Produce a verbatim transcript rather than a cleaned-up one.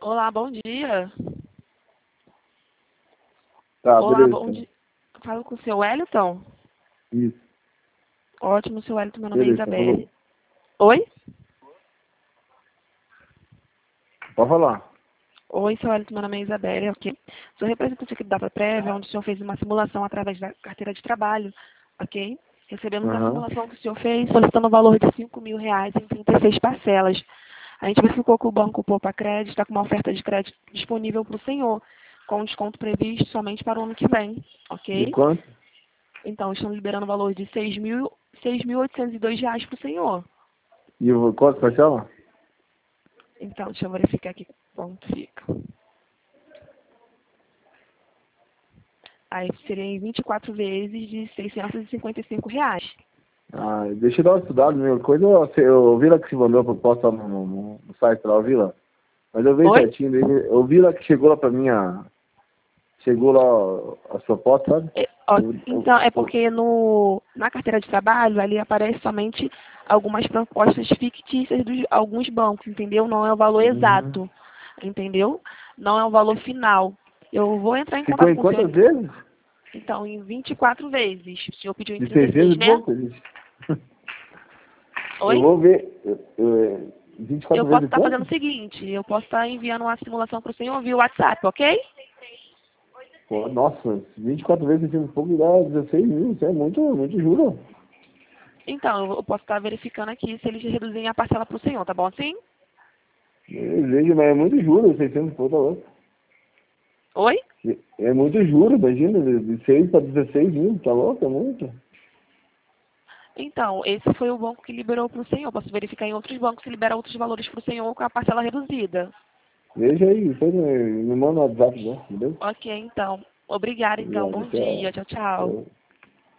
Olá, bom dia. Tá, Olá, beleza. bom dia. Falo com o seu Wellington? Isso, Ótimo, seu Wellington, meu nome é beleza, falou. Isabelle. Oi? Pode falar. Oi, seu Wellington, meu nome é Isabelle, ok? Sou representante aqui da Data Prévia, onde o senhor fez uma simulação através da carteira de trabalho, ok? Recebemos a Aham. simulação que o senhor fez, solicitando o valor de cinco mil reais em trinta e seis parcelas. A gente verificou que o Banco Poupa Crédito está com uma oferta de crédito disponível para o senhor, com desconto previsto somente para o ano que vem, De ok? quanto? Então, estamos liberando o valor de seis mil, seis mil oitocentos e dois reais para o senhor. E o quanto parcela? Então, deixa eu verificar aqui quanto fica. Aí seria em vinte e quatro vezes de seiscentos e cinquenta e cinco reais. Ah, deixa eu dar uma estudada, meu. Coisa, eu, eu vi lá que você mandou a proposta no, no, no site lá, eu vi lá. Mas eu vi Oi? certinho, daí eu vi lá que chegou lá pra mim a... Chegou lá as propostas, sabe? É, ó, Eu, então, eu, é eu, porque no, na carteira de trabalho, ali aparece somente algumas propostas fictícias de alguns bancos, entendeu? Não é o valor uhum. exato, entendeu? Não é o valor final. Eu vou entrar em Ficou contato em com o senhor, quantas vezes? então, em vinte e quatro vezes. O senhor pediu em De trinta e seiscentos seis, e né? pouco? Ixi. Eu Oi? vou ver. Eu, eu, Eu vinte e quatro posso vezes estar fazendo o quanto? seguinte, eu posso estar enviando uma simulação para o senhor via WhatsApp, ok? Pô, nossa, vinte e quatro vezes seiscentos e pouco dá dezesseis mil. Isso é muito, muito juro. Então, eu posso estar verificando aqui se eles reduzirem a parcela para o senhor, tá bom assim? Eu vejo, mas é muito juro, seiscentos e pouco, tá louco. Oi? É muito juro, imagina, de de seis para dezesseis mil, tá louco, é muito. Então, esse foi o banco que liberou para o senhor. Posso verificar em outros bancos se libera outros valores para o senhor com a parcela reduzida. Veja aí, depois me, me manda no WhatsApp, né? Beleza? Ok, então. Obrigada, então. Obrigado, Bom dia. tchau. Tchau, tchau. Tchau.